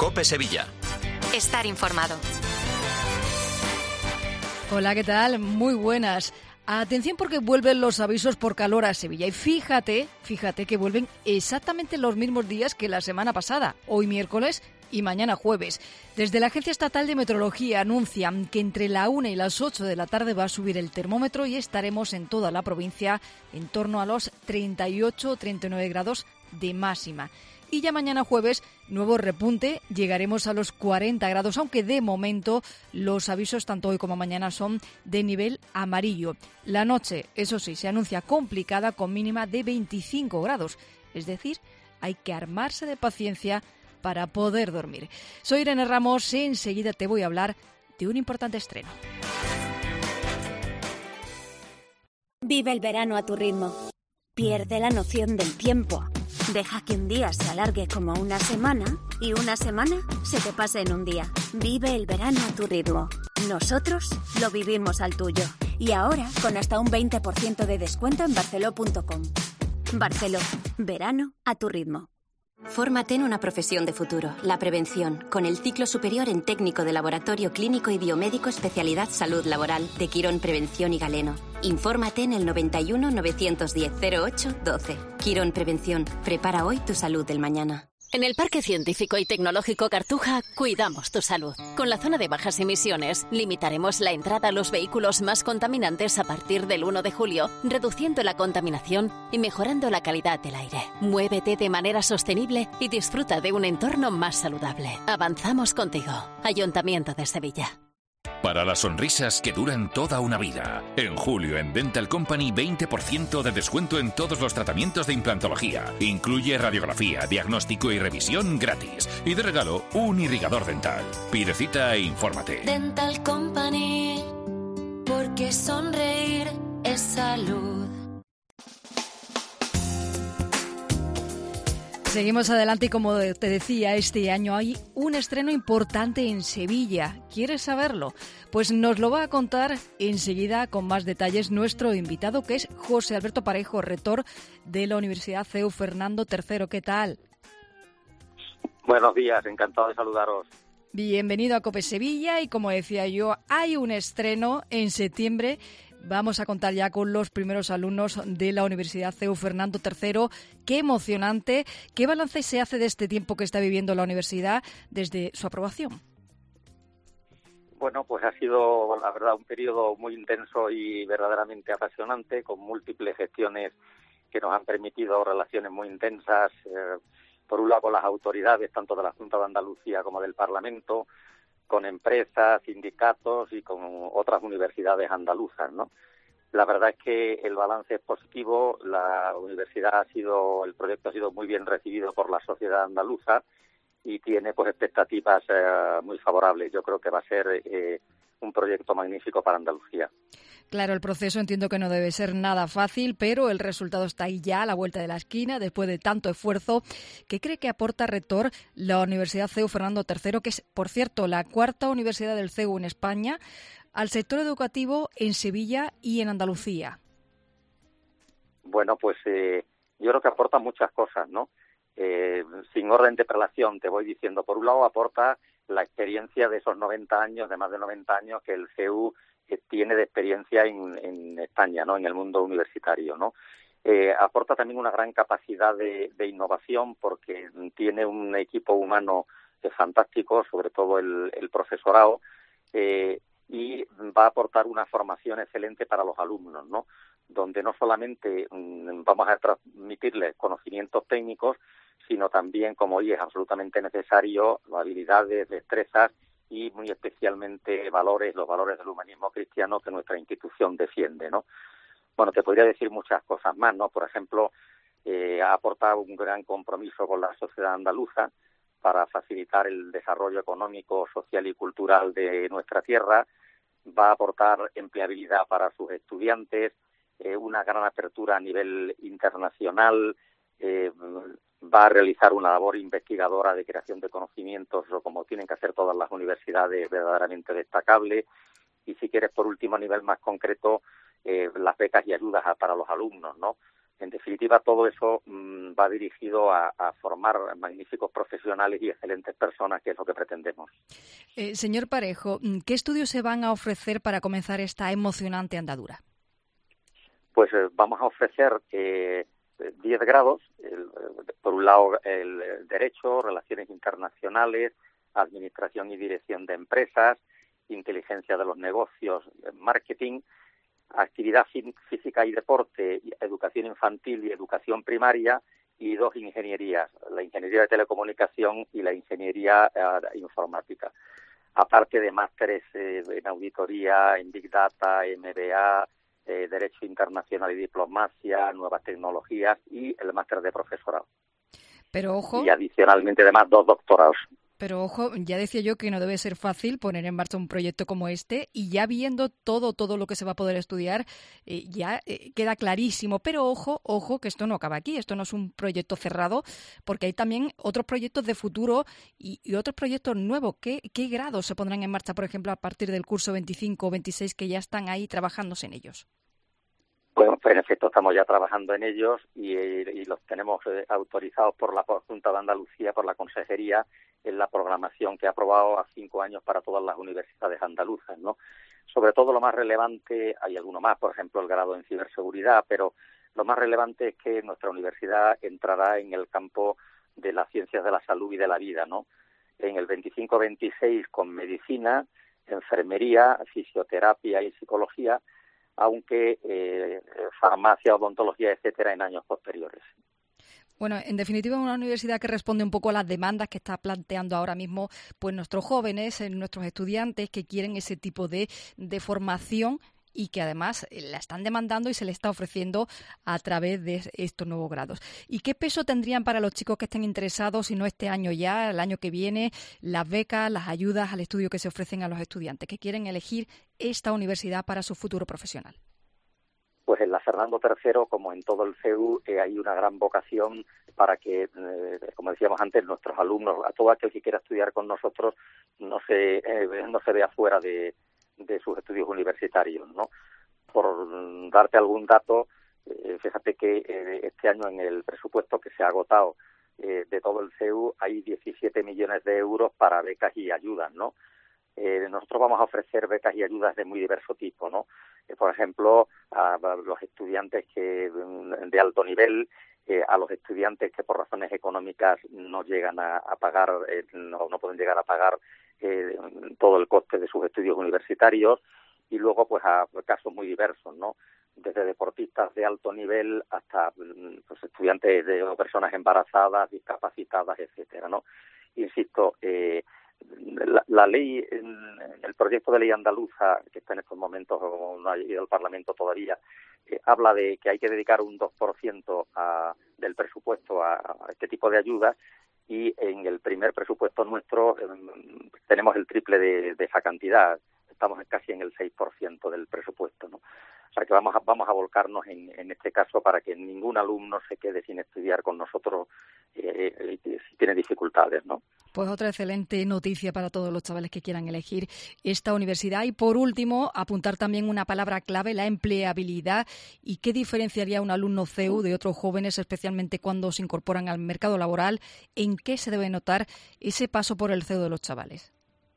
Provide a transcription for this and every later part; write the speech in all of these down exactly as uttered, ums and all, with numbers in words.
COPE Sevilla. Estar informado. Hola, ¿qué tal? Muy buenas. Atención porque vuelven los avisos por calor a Sevilla y fíjate, fíjate que vuelven exactamente los mismos días que la semana pasada, hoy miércoles y mañana jueves. Desde la Agencia Estatal de Meteorología anuncian que entre la una y las ocho de la tarde va a subir el termómetro y estaremos en toda la provincia en torno a los treinta y ocho o treinta y nueve grados de máxima. Y ya mañana jueves, nuevo repunte, llegaremos a los cuarenta grados, aunque de momento los avisos tanto hoy como mañana son de nivel amarillo. La noche, eso sí, se anuncia complicada con mínima de veinticinco grados. Es decir, hay que armarse de paciencia para poder dormir. Soy Irene Ramos y enseguida te voy a hablar de un importante estreno. Vive el verano a tu ritmo. Pierde la noción del tiempo. Deja que un día se alargue como una semana y una semana se te pase en un día. Vive el verano a tu ritmo. Nosotros lo vivimos al tuyo. Y ahora con hasta un veinte por ciento de descuento en barceló punto com. Barceló. Verano a tu ritmo. Fórmate en una profesión de futuro, la prevención, con el ciclo superior en técnico de laboratorio clínico y biomédico especialidad salud laboral de Quirón Prevención y Galeno. Infórmate en el noventa y uno, novecientos diez, cero ocho, doce. Quirón Prevención, prepara hoy tu salud del mañana. En el Parque Científico y Tecnológico Cartuja cuidamos tu salud. Con la zona de bajas emisiones limitaremos la entrada a los vehículos más contaminantes a partir del uno de julio, reduciendo la contaminación y mejorando la calidad del aire. Muévete de manera sostenible y disfruta de un entorno más saludable. Avanzamos contigo. Ayuntamiento de Sevilla. Para las sonrisas que duran toda una vida. En julio en Dental Company veinte por ciento de descuento en todos los tratamientos de implantología. Incluye radiografía, diagnóstico y revisión gratis. Y de regalo, un irrigador dental. Pide cita e infórmate. Dental Company, porque sonreír es salud. Seguimos adelante y como te decía, este año hay un estreno importante en Sevilla. ¿Quieres saberlo? Pues nos lo va a contar enseguida con más detalles nuestro invitado, que es José Alberto Parejo, rector de la Universidad C E U Fernando tercero. ¿Qué tal? Buenos días, encantado de saludaros. Bienvenido a COPE Sevilla y como decía yo, hay un estreno en septiembre. Vamos a contar ya con los primeros alumnos de la Universidad C E U Fernando tercero. ¡Qué emocionante! ¿Qué balance se hace de este tiempo que está viviendo la universidad desde su aprobación? Bueno, pues ha sido, la verdad, un periodo muy intenso y verdaderamente apasionante, con múltiples gestiones que nos han permitido relaciones muy intensas, eh, por un lado con las autoridades, tanto de la Junta de Andalucía como del Parlamento, con empresas, sindicatos y con otras universidades andaluzas, ¿no? La verdad es que el balance es positivo, la universidad ha sido, el proyecto ha sido muy bien recibido por la sociedad andaluza y tiene pues expectativas eh, muy favorables. Yo creo que va a ser eh, un proyecto magnífico para Andalucía. Claro, el proceso entiendo que no debe ser nada fácil, pero el resultado está ahí ya a la vuelta de la esquina, después de tanto esfuerzo. ¿Qué cree que aporta, rector, la Universidad C E U Fernando tercero, que es, por cierto, la cuarta universidad del C E U en España, al sector educativo en Sevilla y en Andalucía? Bueno, pues eh, yo creo que aporta muchas cosas, ¿no? Eh, sin orden de prelación, te voy diciendo. Por un lado, aporta la experiencia de esos noventa años, de más de noventa años, que el C E U que tiene de experiencia en, en España, ¿no? En el mundo universitario, ¿no? Eh, aporta también una gran capacidad de, de innovación porque tiene un equipo humano eh, fantástico, sobre todo el, el profesorado, eh, y va a aportar una formación excelente para los alumnos, ¿no? Donde no solamente mm, vamos a transmitirles conocimientos técnicos, sino también, como hoy es absolutamente necesario, habilidades, destrezas y muy especialmente valores, los valores del humanismo cristiano que nuestra institución defiende, ¿no? Bueno, te podría decir muchas cosas más, ¿no? Por ejemplo, eh, ha aportado un gran compromiso con la sociedad andaluza para facilitar el desarrollo económico, social y cultural de nuestra tierra, va a aportar empleabilidad para sus estudiantes, eh, una gran apertura a nivel internacional, eh, va a realizar una labor investigadora de creación de conocimientos, o como tienen que hacer todas las universidades, verdaderamente destacable. Y si quieres, por último, a nivel más concreto, eh, las becas y ayudas a, para los alumnos, ¿no? En definitiva, todo eso mmm, va dirigido a, a formar magníficos profesionales y excelentes personas, que es lo que pretendemos. Eh, señor Parejo, ¿qué estudios se van a ofrecer para comenzar esta emocionante andadura? Pues eh, vamos a ofrecer eh, diez grados, el, por un lado el Derecho, Relaciones Internacionales, Administración y Dirección de Empresas, Inteligencia de los Negocios, Marketing, Actividad Física y Deporte, Educación Infantil y Educación Primaria, y dos ingenierías, la Ingeniería de Telecomunicación y la Ingeniería uh, Informática. Aparte de másteres eh, en Auditoría, en Big Data, M B A, eh, Derecho Internacional y Diplomacia, Nuevas Tecnologías y el máster de Profesorado. Pero ojo... Y adicionalmente, además, dos doctorados. Pero ojo, ya decía yo que no debe ser fácil poner en marcha un proyecto como este, y ya viendo todo, todo lo que se va a poder estudiar, eh, ya eh, queda clarísimo. Pero ojo, ojo, que esto no acaba aquí, esto no es un proyecto cerrado, porque hay también otros proyectos de futuro y, y otros proyectos nuevos. ¿Qué, ¿Qué grados se pondrán en marcha, por ejemplo, a partir del curso veinticinco o veintiséis, que ya están ahí trabajándose en ellos? Bueno, pues en efecto estamos ya trabajando en ellos y, y los tenemos eh, autorizados por la Junta de Andalucía, por la Consejería, en la programación que ha aprobado a cinco años para todas las universidades andaluzas, ¿no? Sobre todo lo más relevante, hay alguno más, por ejemplo el grado en ciberseguridad, pero lo más relevante es que nuestra universidad entrará en el campo de las ciencias de la salud y de la vida, ¿no? En el veinticinco veintiséis con medicina, enfermería, fisioterapia y psicología, aunque eh, farmacia, odontología, etcétera, en años posteriores. Bueno, en definitiva, una universidad que responde un poco a las demandas que está planteando ahora mismo pues nuestros jóvenes, nuestros estudiantes que quieren ese tipo de, de formación y que además la están demandando y se le está ofreciendo a través de estos nuevos grados. ¿Y qué peso tendrían para los chicos que estén interesados, si no este año ya, el año que viene, las becas, las ayudas al estudio que se ofrecen a los estudiantes que quieren elegir esta universidad para su futuro profesional? Pues en la Fernando tercero, como en todo el C E U, eh, hay una gran vocación para que, eh, como decíamos antes, nuestros alumnos, a todo aquel que quiera estudiar con nosotros, no se, eh, no se vea fuera de de sus estudios universitarios, ¿no? Por darte algún dato, eh, fíjate que eh, este año en el presupuesto que se ha agotado eh, de todo el C E U hay diecisiete millones de euros para becas y ayudas, ¿no? Eh, nosotros vamos a ofrecer becas y ayudas de muy diverso tipo, ¿no? Eh, por ejemplo, a, a los estudiantes que de alto nivel, eh, a los estudiantes que por razones económicas no llegan a, a pagar, eh, no, no pueden llegar a pagar eh, todo el coste de sus estudios universitarios, y luego pues a casos muy diversos, ¿no? Desde deportistas de alto nivel hasta pues, estudiantes de o personas embarazadas, discapacitadas, etcétera, ¿no? Insisto, eh, la, la ley, el proyecto de ley andaluza, que está en estos momentos, no ha ido al Parlamento todavía, eh, habla de que hay que dedicar un dos por ciento a, del presupuesto a, a este tipo de ayudas, y en el primer presupuesto nuestro eh, tenemos el triple de, de esa cantidad, estamos casi en el seis por ciento del presupuesto, ¿no? O sea que vamos a, vamos a volcarnos en, en este caso para que ningún alumno se quede sin estudiar con nosotros eh, eh, si tiene dificultades, ¿no? Pues otra excelente noticia para todos los chavales que quieran elegir esta universidad. Y por último, apuntar también una palabra clave, la empleabilidad. ¿Y qué diferenciaría un alumno C E U de otros jóvenes, especialmente cuando se incorporan al mercado laboral? ¿En qué se debe notar ese paso por el C E U de los chavales?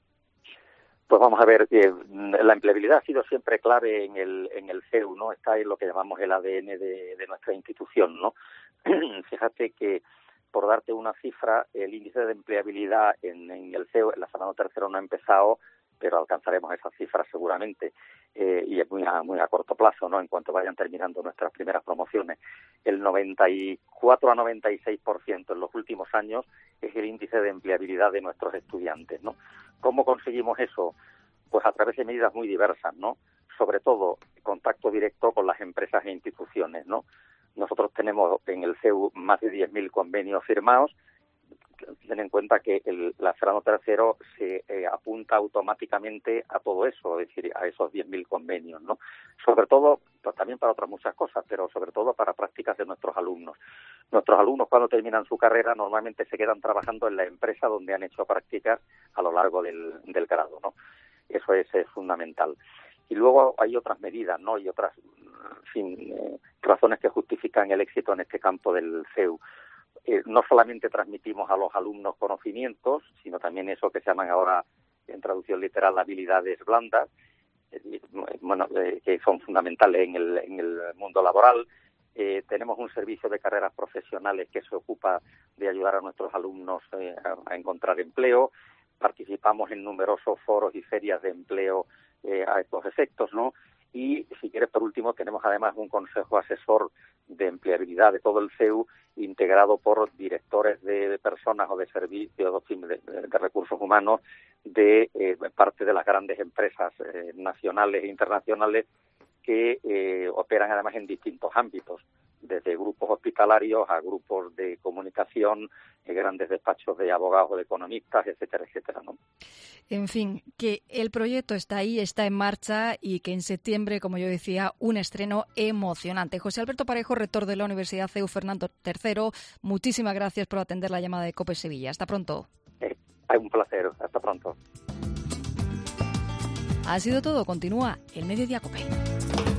Pues vamos a ver, eh, la empleabilidad ha sido siempre clave en el en el C E U, ¿no? Está en lo que llamamos el A D N de, de nuestra institución, ¿no? Fíjate que, por darte una cifra, el índice de empleabilidad en, en el C E U, en la Fernando tercero no ha empezado, pero alcanzaremos esa cifra seguramente, eh, y es muy a, muy a corto plazo, ¿no? En cuanto vayan terminando nuestras primeras promociones. El noventa y cuatro a noventa y seis por ciento en los últimos años es el índice de empleabilidad de nuestros estudiantes, ¿no? ¿Cómo conseguimos eso? Pues a través de medidas muy diversas, ¿no? Sobre todo, contacto directo con las empresas e instituciones, ¿no? Nosotros tenemos en el C E U más de diez mil convenios firmados. Ten en cuenta que el, la Fernando tercero se eh, apunta automáticamente a todo eso, es decir, a esos diez mil convenios, ¿no? Sobre todo, pues, también para otras muchas cosas, pero sobre todo para prácticas de nuestros alumnos. Nuestros alumnos, cuando terminan su carrera, normalmente se quedan trabajando en la empresa donde han hecho prácticas a lo largo del, del grado, ¿no? Eso es, es fundamental. Y luego hay otras medidas, ¿no? Y otras en fin, eh, razones que justifican el éxito en este campo del C E U. Eh, no solamente transmitimos a los alumnos conocimientos, sino también eso que se llaman ahora, en traducción literal, habilidades blandas, eh, bueno, eh, que son fundamentales en el, en el mundo laboral. Eh, tenemos un servicio de carreras profesionales que se ocupa de ayudar a nuestros alumnos eh, a, a encontrar empleo. Participamos en numerosos foros y ferias de empleo eh, a estos efectos, ¿no? Y, si quieres, por último, tenemos además un consejo asesor de empleabilidad de todo el C E U, integrado por directores de personas o de servicios de, de, de recursos humanos de eh, parte de las grandes empresas eh, nacionales e internacionales que eh, operan además en distintos ámbitos, desde grupos hospitalarios a grupos de comunicación, eh, grandes despachos de abogados o de economistas, etcétera, etcétera, ¿no? En fin, que el proyecto está ahí, está en marcha y que en septiembre, como yo decía, un estreno emocionante. José Alberto Parejo, rector de la Universidad C E U Fernando tercero, muchísimas gracias por atender la llamada de COPE Sevilla. Hasta pronto. Eh, un placer, hasta pronto. Ha sido todo, continúa el Mediodía COPE.